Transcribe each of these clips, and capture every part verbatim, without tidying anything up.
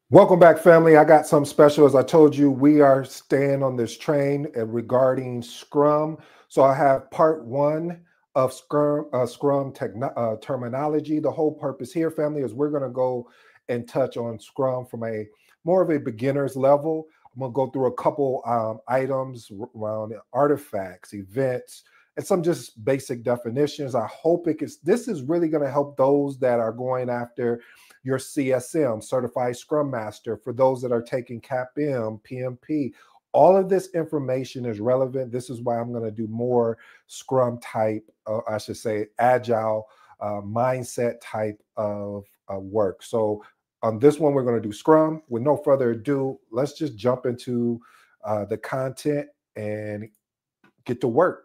Welcome back, family. I got something special. As I told you, we are staying on this train uh, regarding Scrum. So I have part one of Scrum, uh, Scrum techno- uh, terminology. The whole purpose here, family, is we're going to go and touch on Scrum from a more of a beginner's level. I'm going to go through a couple um, items around artifacts, events, and some just basic definitions. I hope it gets, this is really going to help those that are going after your C S M, Certified Scrum Master, for those that are taking C A P M, P M P. All of this information is relevant. This is why I'm going to do more Scrum type, uh, I should say, agile uh, mindset type of uh, work. So on this one, we're going to do Scrum. With no further ado, let's just jump into uh, the content and get to work.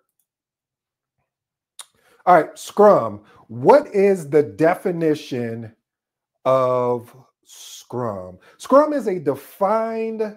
All right, Scrum. What is the definition of Scrum? Scrum is a defined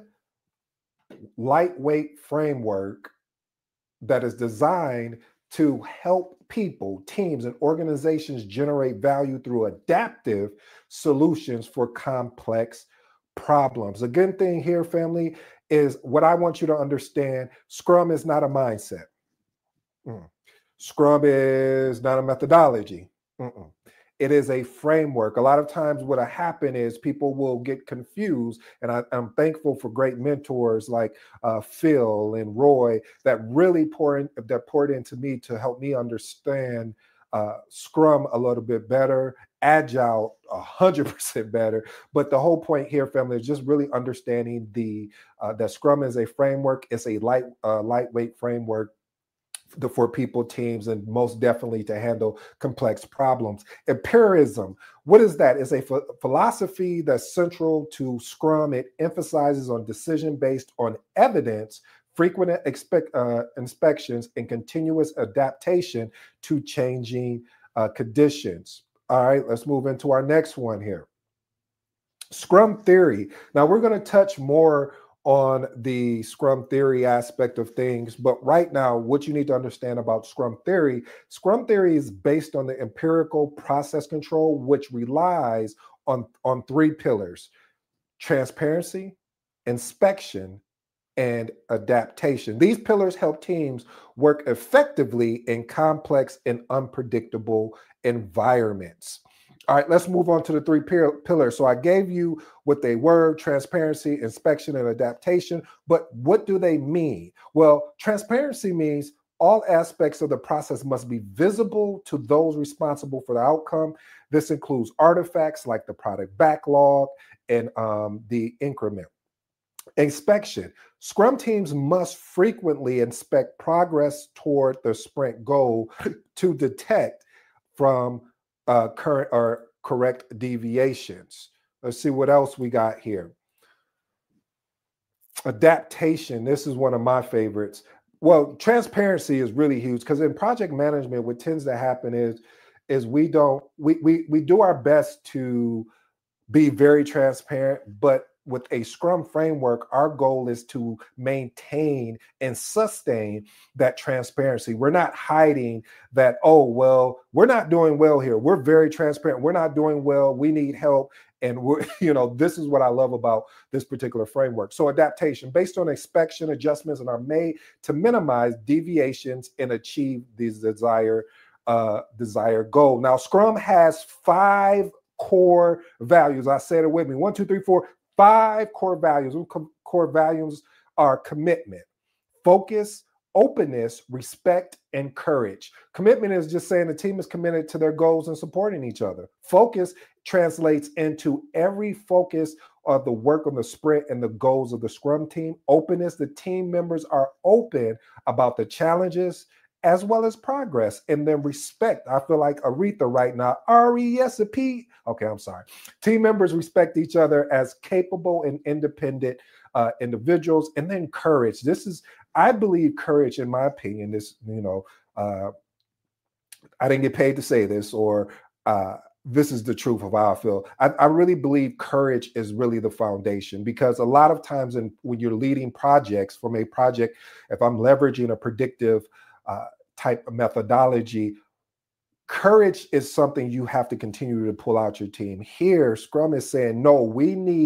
lightweight framework that is designed to help people, teams, and organizations generate value through adaptive solutions for complex problems. A good thing here, family, is what I want you to understand. Scrum is not a mindset. Mm. Scrum is not a methodology. Mm-mm. It is a framework. A lot of times what will happen is people will get confused, and I, I'm thankful for great mentors like uh, Phil and Roy that really pour in, that poured into me to help me understand uh, Scrum a little bit better, Agile a hundred percent better. But the whole point here, family, is just really understanding the uh, that Scrum is a framework. It's a light uh, lightweight framework the, for people, teams, and most definitely to handle complex problems. Empiricism, what is that? It's a ph- philosophy that's central to Scrum. It emphasizes on decision based on evidence, frequent expect, uh, inspections, and continuous adaptation to changing uh, conditions. All right, let's move into our next one here. Scrum theory. Now we're going to touch more on the Scrum theory aspect of things, but right now, what you need to understand about Scrum theory, Scrum theory is based on the empirical process control, which relies on, on three pillars: transparency, inspection, and adaptation. These pillars help teams work effectively in complex and unpredictable environments. All right, let's move on to the three pillars. So I gave you what they were: transparency, inspection, and adaptation. But what do they mean? Well, transparency means all aspects of the process must be visible to those responsible for the outcome. This includes artifacts like the product backlog and um, the increment. Inspection. Scrum teams must frequently inspect progress toward the sprint goal to detect from uh, current or correct deviations. Let's see what else we got here. Adaptation. This is one of my favorites. Well, transparency is really huge because in project management, what tends to happen is is we don't we we we do our best to be very transparent, but with a Scrum framework, our goal is to maintain and sustain that transparency. We're not hiding that, oh, well, we're not doing well here. We're very transparent. We're not doing well. We need help. And we're, you know, this is what I love about this particular framework. So adaptation based on inspection, adjustments, and are made to minimize deviations and achieve these desired uh, desired goal. Now, Scrum has five core values. I said it with me. One, two, three, four, five core values. Core values are commitment, focus, openness, respect, and courage. Commitment is just saying the team is committed to their goals and supporting each other. Focus translates into every focus of the work on the sprint and the goals of the Scrum team. Openness, the team members are open about the challenges as well as progress. And then respect. I feel like Aretha right now. R E S P. Okay, I'm sorry. Team members respect each other as capable and independent uh, individuals. And then courage. This is, I believe courage, in my opinion, this, you know, uh, I didn't get paid to say this, or uh, this is the truth of how I feel. I, I really believe courage is really the foundation, because a lot of times in, when you're leading projects from a project, if I'm leveraging a predictive uh, type of methodology, courage is something you have to continue to pull out your team. Here, Scrum is saying, no, we need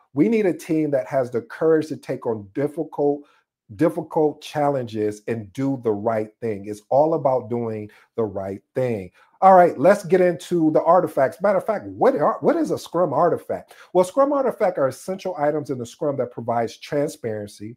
We need a team that has the courage to take on difficult difficult challenges and do the right thing. It's all about doing the right thing. All right, let's get into the artifacts. Matter of fact, what are, what is a Scrum artifact? Well, Scrum artifacts are essential items in the Scrum that provides transparency,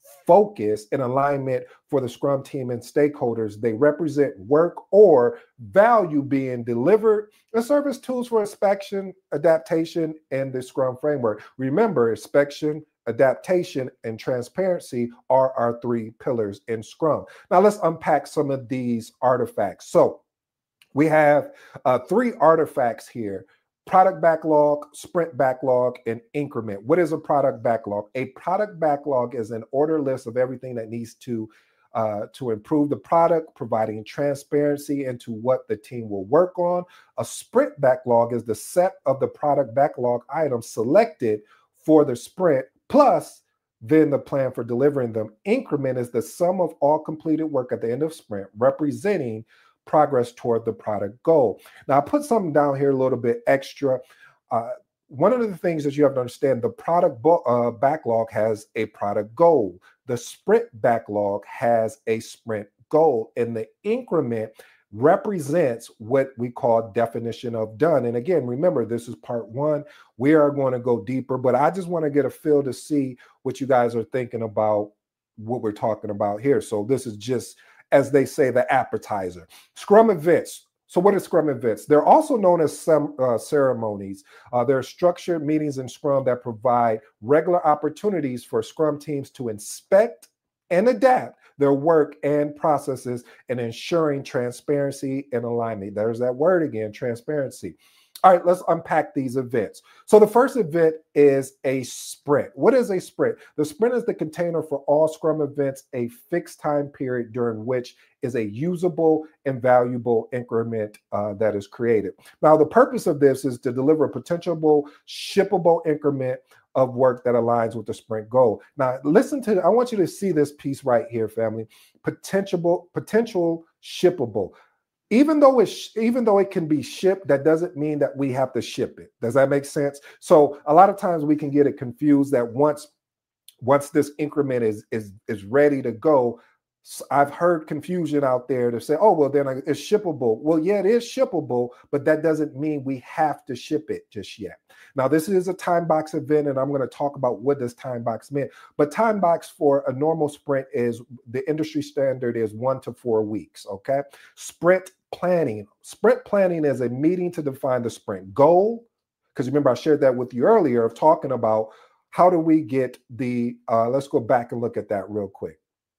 focus, and alignment for the Scrum team and stakeholders. They represent work or value being delivered and serve as tools for inspection, adaptation, and the Scrum framework. Remember, inspection, adaptation, and transparency are our three pillars in Scrum. Now let's unpack some of these artifacts. So we have uh, three artifacts here: product backlog, sprint backlog, and increment. What is a product backlog? A product backlog is an order list of everything that needs to uh, to improve the product, providing transparency into what the team will work on. A sprint backlog is the set of the product backlog items selected for the sprint, plus then the plan for delivering them. Increment is the sum of all completed work at the end of sprint, representing progress toward the product goal. Now, I put something down here a little bit extra. Uh, one of the things that you have to understand, the product uh, backlog has a product goal. The sprint backlog has a sprint goal, and the increment represents what we call definition of done. And again, remember, this is part one. We are going to go deeper, but I just want to get a feel to see what you guys are thinking about what we're talking about here. So this is just, as they say, the appetizer. Scrum events. So what is Scrum events? They're also known as some uh, ceremonies. Uh, they're structured meetings in Scrum that provide regular opportunities for Scrum teams to inspect and adapt their work and processes and ensuring transparency and alignment. There's that word again, transparency. All right, let's unpack these events. So the first event is a sprint. What is a sprint? The sprint is the container for all Scrum events, a fixed time period during which is a usable and valuable increment uh, that is created. Now, the purpose of this is to deliver a potential shippable increment of work that aligns with the sprint goal. Now, listen to, I want you to see this piece right here, family. Potential, potential shippable. Even though it's even though it can be shipped, that doesn't mean that we have to ship it. Does that make sense? So a lot of times we can get it confused that once once this increment is is is ready to go, I've heard confusion out there to say, oh, well, then it's shippable. Well, yeah, it is shippable, but that doesn't mean we have to ship it just yet. Now, this is a time box event, and I'm going to talk about what does time box mean. But time box for a normal sprint is, the industry standard is one to four weeks, okay? Sprint planning. Sprint planning is a meeting to define the sprint goal, because remember, I shared that with you earlier of talking about how do we get the, uh, let's go back and look at that real quick.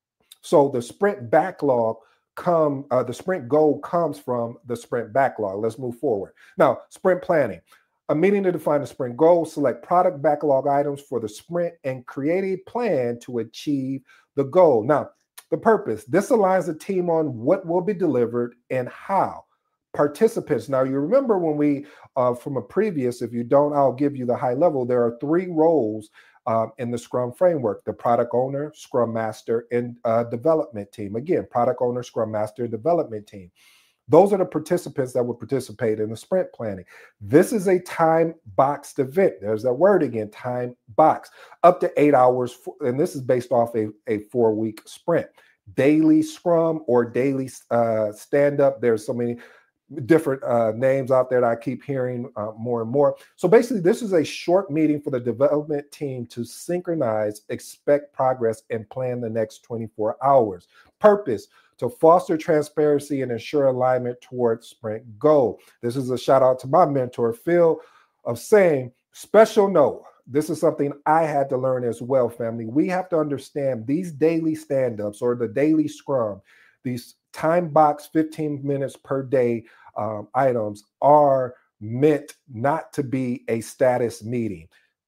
So the sprint backlog come, uh, the sprint goal comes from the sprint backlog. Let's move forward. Now, sprint planning, a meeting to define the sprint goal, select product backlog items for the sprint, and create a plan to achieve the goal. Now, the purpose, this aligns the team on what will be delivered and how. Participants. Now, you remember when we, uh, from a previous, if you don't, I'll give you the high level. There are three roles Um, in the Scrum framework: the product owner, Scrum master, and uh, development team. Again, product owner, Scrum master, development team. Those are the participants that will participate in the sprint planning. This is a time boxed event. There's that word again, time box. Up to eight hours, and this is based off a, a four-week sprint. Daily Scrum or daily uh, stand-up. There's so many different uh, names out there that I keep hearing uh, more and more. So basically, this is a short meeting for the development team to synchronize, expect progress, and plan the next twenty-four hours. Purpose: to foster transparency and ensure alignment towards sprint goal. This is a shout out to my mentor, Phil, of saying, special note, this is something I had to learn as well, family. We have to understand these daily stand-ups or the daily Scrum, these time box fifteen minutes per day um, items are meant not to be a status meeting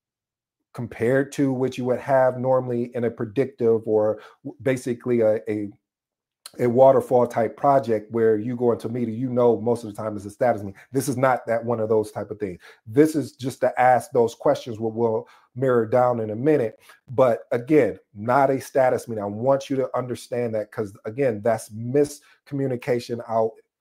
compared to what you would have normally in a predictive or basically a, a, a waterfall type project where you go into a meeting, you know, most of the time it's a status meeting. This is not that one of those type of things. This is just to ask those questions, what we'll mirror down in a minute. But again, not a status meeting. I want you to understand that, because again, that's miscommunication out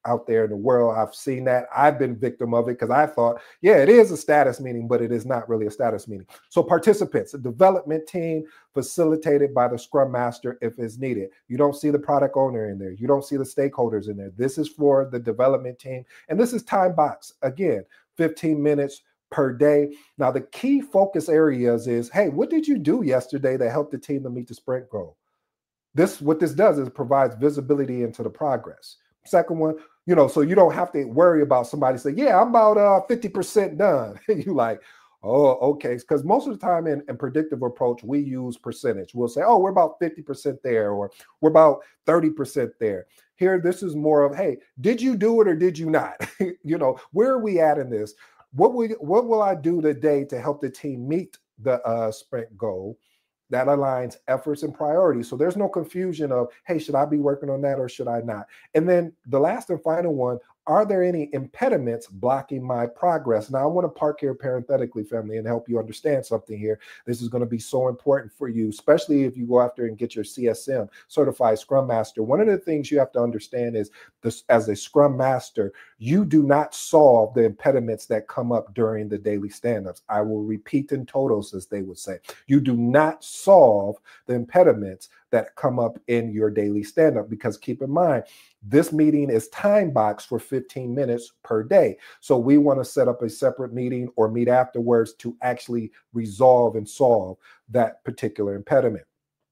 out there in the world. I've seen that. I've been victim of it because I thought, yeah, it is a status meeting, but it is not really a status meeting. So participants, a development team facilitated by the Scrum Master if it's needed. You don't see the product owner in there. You don't see the stakeholders in there. This is for the development team. And this is time box. Again, fifteen minutes per day. Now, the key focus areas is, hey, what did you do yesterday that helped the team to meet the sprint goal? This, what this does is provides visibility into the progress. Second one, you know, so you don't have to worry about somebody saying, yeah, I'm about uh, fifty percent done. You like, oh, okay. Because most of the time in, in predictive approach, we use percentage. We'll say, oh, we're about fifty percent there, or we're about thirty percent there. Here, this is more of, hey, did you do it or did you not? You know, where are we at in this? What will, what will I do today to help the team meet the uh, sprint goal? That aligns efforts and priorities. So there's no confusion of, hey, should I be working on that or should I not? And then the last and final one, are there any impediments blocking my progress? Now, I want to park here parenthetically, family, and help you understand something here. This is going to be so important for you, especially if you go after and get your C S M, Certified Scrum Master. One of the things you have to understand is this: as a Scrum Master, you do not solve the impediments that come up during the daily stand-ups. I will repeat in totals, as they would say. You do not solve the impediments that come up in your daily stand-up, because keep in mind, this meeting is time boxed for fifteen minutes per day. So we want to set up a separate meeting or meet afterwards to actually resolve and solve that particular impediment.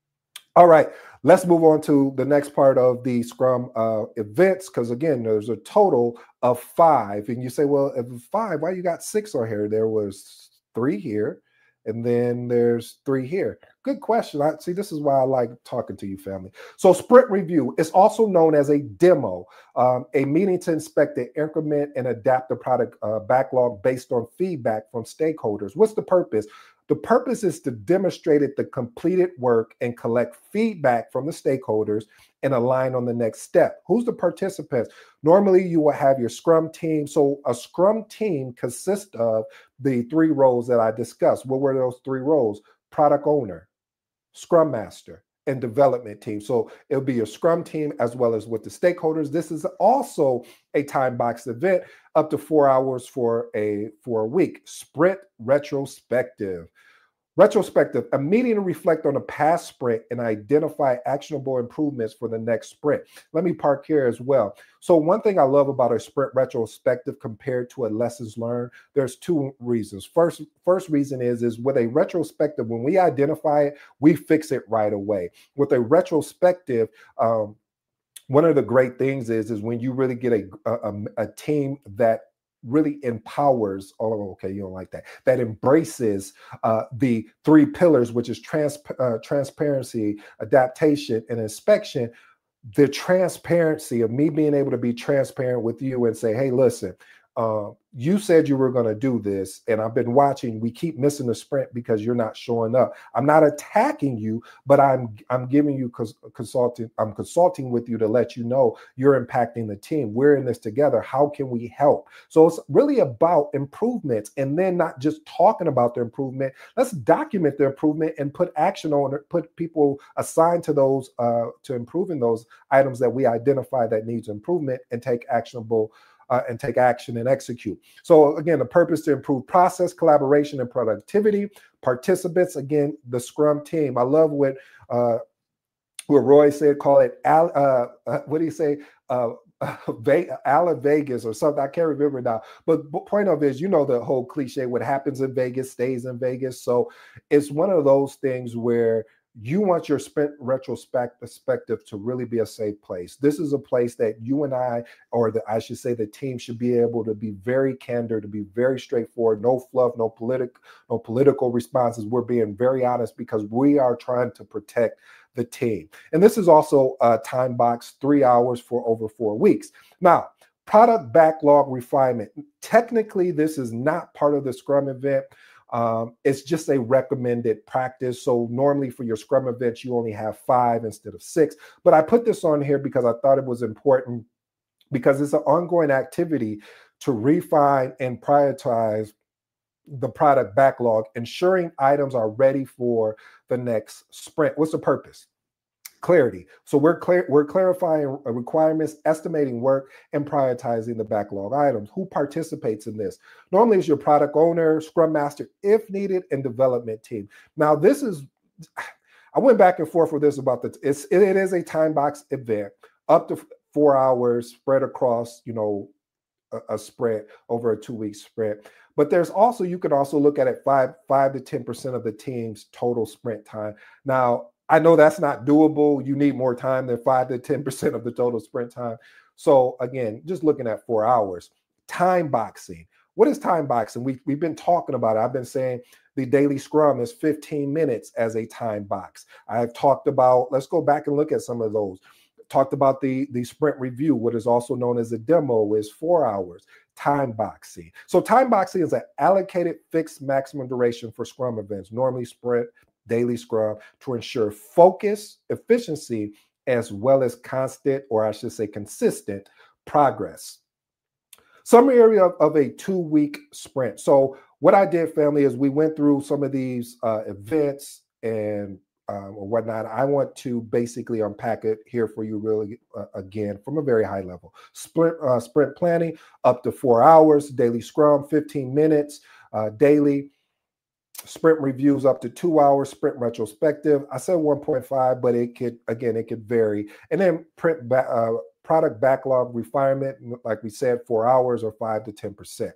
All right, let's move on to the next part of the Scrum uh, events, because again, there's a total of five. And you say, well, if five, why you got six on here? There was three here, and then there's three here. Good question. I see. This is why I like talking to you, family. So sprint review is also known as a demo, um, a meeting to inspect the increment and adapt the product uh, backlog based on feedback from stakeholders. What's the purpose? The purpose is to demonstrate the completed work and collect feedback from the stakeholders and align on the next step. Who's the participants? Normally, you will have your Scrum team. So a Scrum team consists of the three roles that I discussed. What were those three roles? Product owner, Scrum Master, and development team. So it'll be your Scrum team as well as with the stakeholders. This is also a time boxed event, up to four hours for a for a week. Sprint retrospective. Retrospective, a meeting to reflect on the past sprint and identify actionable improvements for the next sprint. Let me park here as well. So one thing I love about a sprint retrospective compared to a lessons learned, there's two reasons. First, first reason is, is with a retrospective, when we identify it, we fix it right away. With a retrospective, um, one of the great things is, is when you really get a, a, a team that really empowers, oh, okay, you don't like that, that embraces uh, the three pillars, which is trans, uh, transparency, adaptation, and inspection. The transparency of me being able to be transparent with you and say, hey, listen, uh, you said you were going to do this, and I've been watching. We keep missing the sprint because you're not showing up. I'm not attacking you, but I'm I'm giving you cons- consulting. I'm consulting with you to let you know you're impacting the team. We're in this together. How can we help? So it's really about improvements, and then not just talking about the improvement. Let's document the improvement and put action on it. Put people assigned to those uh, to improving those items that we identify that needs improvement, and take actionable. Uh, and take action and execute. So again, the purpose to improve process, collaboration, and productivity. Participants, again, the Scrum team. I love what uh, what Roy said. Call it Al, uh, what do you say? Uh, Ala Vegas or something. I can't remember now. But, but point of is, you know, the whole cliche: what happens in Vegas stays in Vegas. So it's one of those things where you want your sprint retrospective to really be a safe place. This is a place that you and I, or the, I should say the team, should be able to be very candid, to be very straightforward, no fluff, no politic, no political responses. We're being very honest because we are trying to protect the team. And this is also a time box, three hours for over four weeks. Now, product backlog refinement. Technically, this is not part of the Scrum event. Um, it's just a recommended practice. So normally for your Scrum events, you only have five instead of six. But I put this on here because I thought it was important, because it's an ongoing activity to refine and prioritize the product backlog, ensuring items are ready for the next sprint. What's the purpose? Clarity. So we're clear, we're clarifying requirements, estimating work, and prioritizing the backlog items. Who participates in this? Normally it's your product owner, scrum master, if needed, and development team. Now this is, I went back and forth with this about the, it's, it, it is a time box event, up to four hours spread across, you know, a, a spread over a two week spread. But there's also, you could also look at it five, five to ten percent of the team's total sprint time. Now, I know that's not doable. You need more time than five to ten percent of the total sprint time. So again, just looking at four hours. Time boxing. What is time boxing? We, we've been talking about it. I've been saying the daily scrum is fifteen minutes as a time box. I've talked about, let's go back and look at some of those. Talked about the, the sprint review, what is also known as a demo, is four hours. Time boxing. So time boxing is an allocated fixed maximum duration for scrum events, normally sprint, daily scrum, to ensure focus, efficiency, as well as constant, or I should say consistent, progress. Summary of, of a two-week sprint. So what I did, family, is we went through some of these uh, events and um, or whatnot. I want to basically unpack it here for you really, uh, again, from a very high level. Sprint, uh, sprint planning, up to four hours. Daily scrum, fifteen minutes. Uh, daily sprint reviews, up to two hours. Sprint retrospective, I said one point five, but it could, again, it could vary. And then print ba uh, product backlog refinement, like we said, four hours or five to ten percent.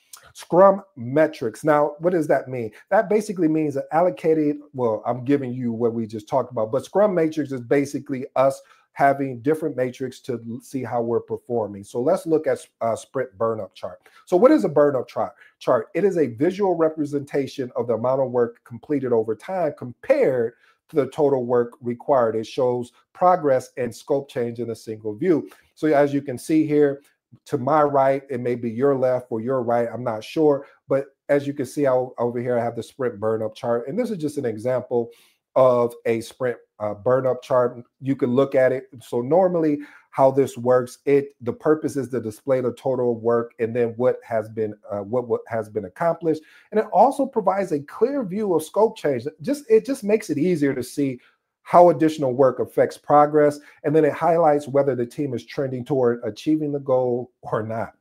Scrum metrics. Now, what does that mean? That basically means that allocated, well, I'm giving you what we just talked about, but Scrum matrix is basically us having different matrix to see how we're performing. So let's look at a sprint burn-up chart. So what is a burn-up chart? Chart. It is a visual representation of the amount of work completed over time compared to the total work required. It shows progress and scope change in a single view. So as you can see here, to my right, it may be your left or your right, I'm not sure. But as you can see out over here, I have the sprint burn-up chart. And this is just an example of a sprint uh, burn-up chart. You can look at it. So normally how this works, it the purpose is to display the total work and then what has been uh, what, what has been accomplished. And it also provides a clear view of scope change. Just It just makes it easier to see how additional work affects progress, and then it highlights whether the team is trending toward achieving the goal or not.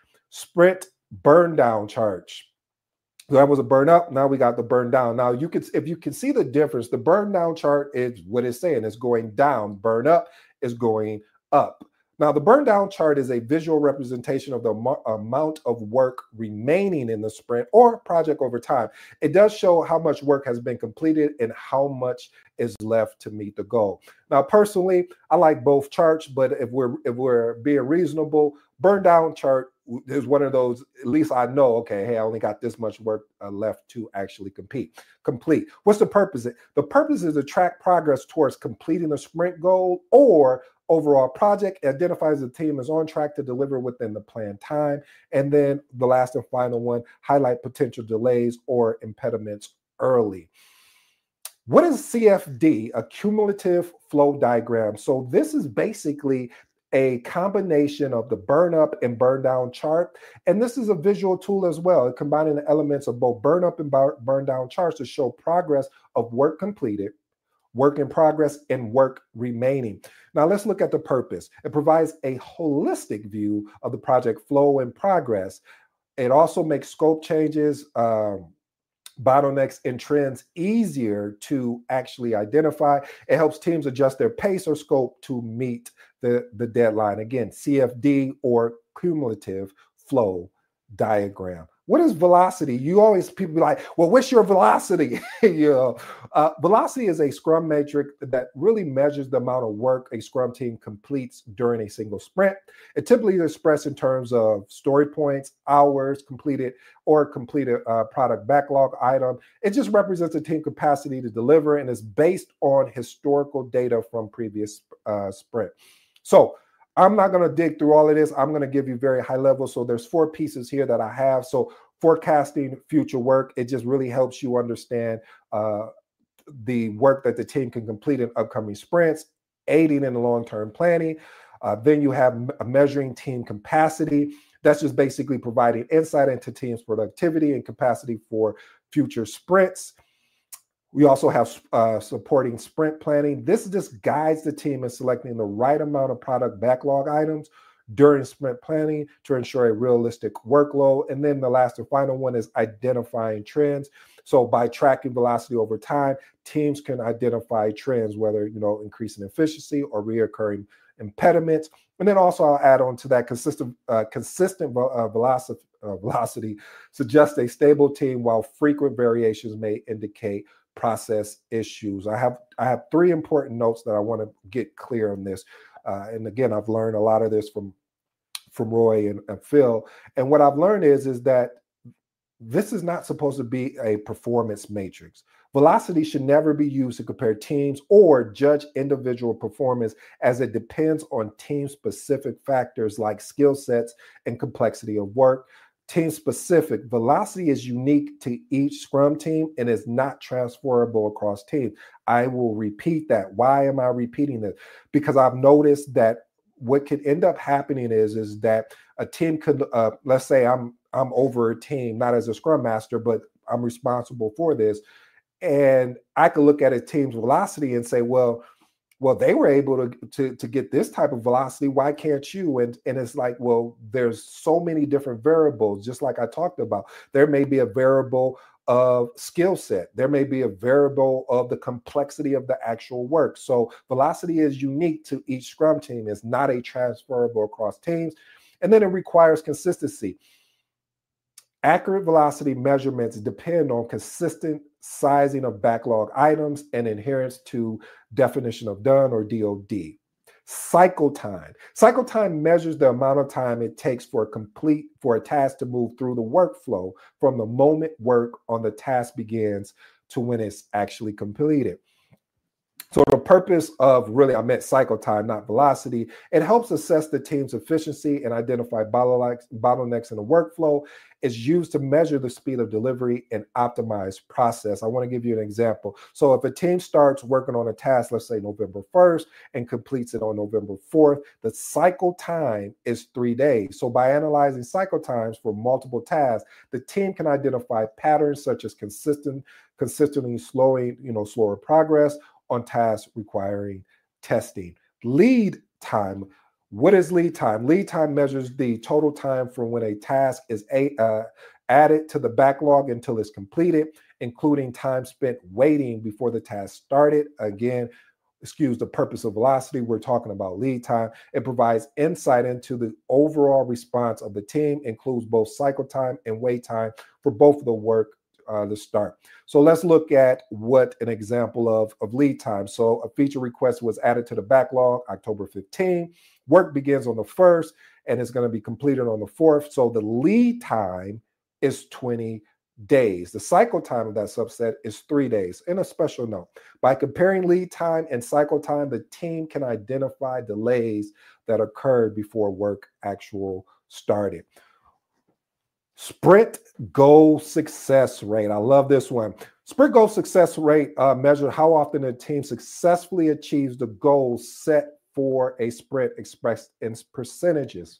Sprint burn down charge. So that was a burn up. Now we got the burn down. Now you can, if you can see the difference, the burn down chart is what it's saying. It's going down. Burn up is going up. Now, the burn down chart is a visual representation of the amount of work remaining in the sprint or project over time. It does show how much work has been completed and how much is left to meet the goal. Now, personally, I like both charts, but if we're if we're being reasonable, burn down chart is one of those, at least I know, okay, hey, I only got this much work uh, left to actually compete. Complete. What's the purpose? The purpose is to track progress towards completing the sprint goal or overall project, identifies the team is on track to deliver within the planned time. And then the last and final one, highlight potential delays or impediments early. What is C F D? A cumulative flow diagram. So this is basically a combination of the burn up and burn down chart. And this is a visual tool as well, combining the elements of both burn up and burn down charts to show progress of work completed, work in progress, and work remaining. Now let's look at the purpose. It provides a holistic view of the project flow and progress. It also makes scope changes, um, bottlenecks, and trends easier to actually identify. It helps teams adjust their pace or scope to meet the, the deadline. Again, C F D, or cumulative flow diagram. What is velocity? You always, people be like, well, what's your velocity? you know, uh, velocity is a scrum metric that really measures the amount of work a scrum team completes during a single sprint. It typically is expressed in terms of story points, hours completed, or completed uh, product backlog item. It just represents a team capacity to deliver and is based on historical data from previous uh, sprint. So I'm not going to dig through all of this. I'm going to give you very high level. So there's four pieces here that I have. So forecasting future work, it just really helps you understand uh, the work that the team can complete in upcoming sprints, aiding in the long-term planning. Uh, then you have measuring team capacity. That's just basically providing insight into team's productivity and capacity for future sprints. We also have uh, supporting sprint planning. This just guides the team in selecting the right amount of product backlog items during sprint planning to ensure a realistic workload. And then the last and final one is identifying trends. So by tracking velocity over time, teams can identify trends, whether, you know, increasing efficiency or reoccurring impediments. And then also I'll add on to that consistent, uh, consistent uh, velocity, uh, velocity suggests a stable team, while frequent variations may indicate process issues. I have I have three important notes that I want to get clear on this. Uh, and again, I've learned a lot of this from from Roy and, and Phil. And what I've learned is is that this is not supposed to be a performance matrix. Velocity should never be used to compare teams or judge individual performance, as it depends on team-specific factors like skill sets and complexity of work. Team-specific velocity is unique to each Scrum team and is not transferable across teams. I will repeat that. Why am I repeating this? Because I've noticed that what could end up happening is, is that a team could, uh, let's say I'm I'm over a team, not as a Scrum Master, but I'm responsible for this. And I could look at a team's velocity and say, well, well, they were able to, to, to get this type of velocity. Why can't you? And, and it's like, well, there's so many different variables, just like I talked about. There may be a variable of skill set. There may be a variable of the complexity of the actual work. So velocity is unique to each Scrum team. It's not a transferable across teams. And then it requires consistency. Accurate velocity measurements depend on consistent sizing of backlog items and adherence to definition of done, or D O D. Cycle time. Cycle time measures the amount of time it takes for a complete for a task to move through the workflow from the moment work on the task begins to when it's actually completed. So the purpose of really, I meant cycle time, not velocity. It helps assess the team's efficiency and identify bottlenecks, bottlenecks in the workflow. It's used to measure the speed of delivery and optimize process. I want to give you an example. So if a team starts working on a task, let's say November first, and completes it on November fourth, the cycle time is three days. So by analyzing cycle times for multiple tasks, the team can identify patterns such as consistent, consistently slowing, you know, slower progress on tasks requiring testing. Lead time. What is lead time? Lead time measures the total time from when a task is a, uh, added to the backlog until it's completed, including time spent waiting before the task started. Again, excuse the purpose of velocity, we're talking about lead time. It provides insight into the overall response of the team, includes both cycle time and wait time for both of the work Uh, to start. So let's look at what an example of, of lead time. So a feature request was added to the backlog October fifteenth. Work begins on the first and it's going to be completed on the fourth. So the lead time is twenty days. The cycle time of that subset is three days. And a special note, by comparing lead time and cycle time, the team can identify delays that occurred before work actual started. Sprint goal success rate. I love this one. Sprint goal success rate uh, measures how often a team successfully achieves the goals set for a sprint, expressed in percentages.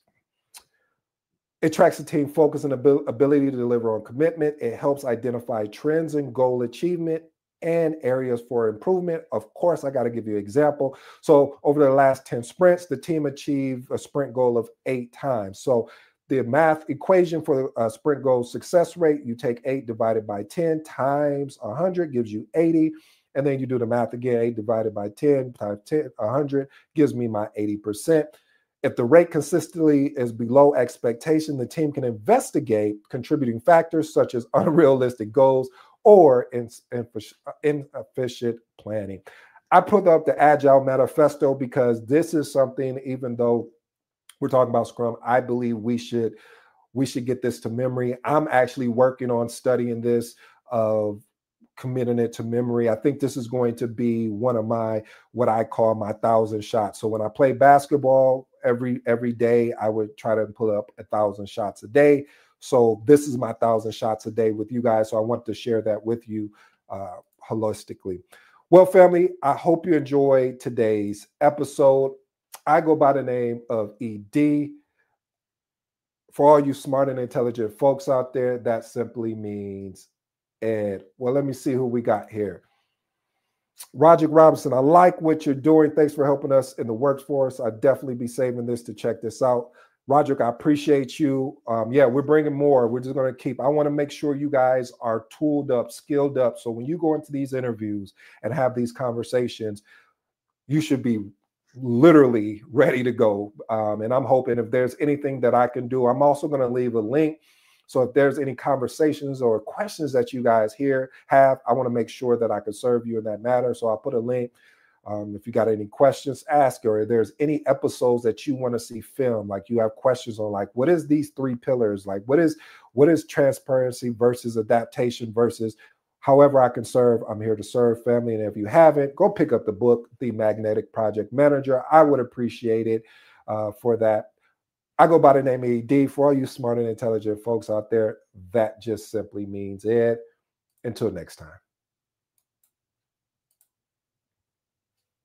It tracks the team focus and abil- ability to deliver on commitment. It helps identify trends in goal achievement and areas for improvement. Of course, I got to give you an example. So over the last ten sprints, the team achieved a sprint goal of eight times. So the math equation for the uh, sprint goal success rate, you take eight divided by ten times one hundred gives you eighty. And then you do the math again, eight divided by ten times ten, one hundred gives me my eighty percent. If the rate consistently is below expectation, the team can investigate contributing factors such as unrealistic goals or in, in, inefficient planning. I put up the Agile Manifesto because this is something, even though we're talking about Scrum, I believe we should we should get this to memory. I'm actually working on studying this, of committing it to memory. I think this is going to be one of my, what I call my thousand shots. So when I play basketball every every day, I would try to pull up a thousand shots a day. So this is my thousand shots a day with you guys. So I want to share that with you uh, holistically. Well, family, I hope you enjoyed today's episode. I go by the name of E D. For all you smart and intelligent folks out there, that simply means Ed. Well, let me see who we got here. Roderick Robinson, I like what you're doing. Thanks for helping us in the workforce. I'd definitely be saving this to check this out. Roderick, I appreciate you. Um, yeah, we're bringing more. We're just going to keep, I want to make sure you guys are tooled up, skilled up. So when you go into these interviews and have these conversations, you should be literally ready to go. Um, and I'm hoping if there's anything that I can do, I'm also going to leave a link. So if there's any conversations or questions that you guys here have, I want to make sure that I can serve you in that matter. So I'll put a link. Um, if you got any questions, ask, or if there's any episodes that you want to see filmed, like you have questions on, like, what is these three pillars? Like, what is, what is transparency versus adaptation versus however I can serve? I'm here to serve, family. And if you haven't, go pick up the book, The Magnetic Project Manager. I would appreciate it uh, for that. I go by the name of E D. For all you smart and intelligent folks out there, that just simply means it. Until next time.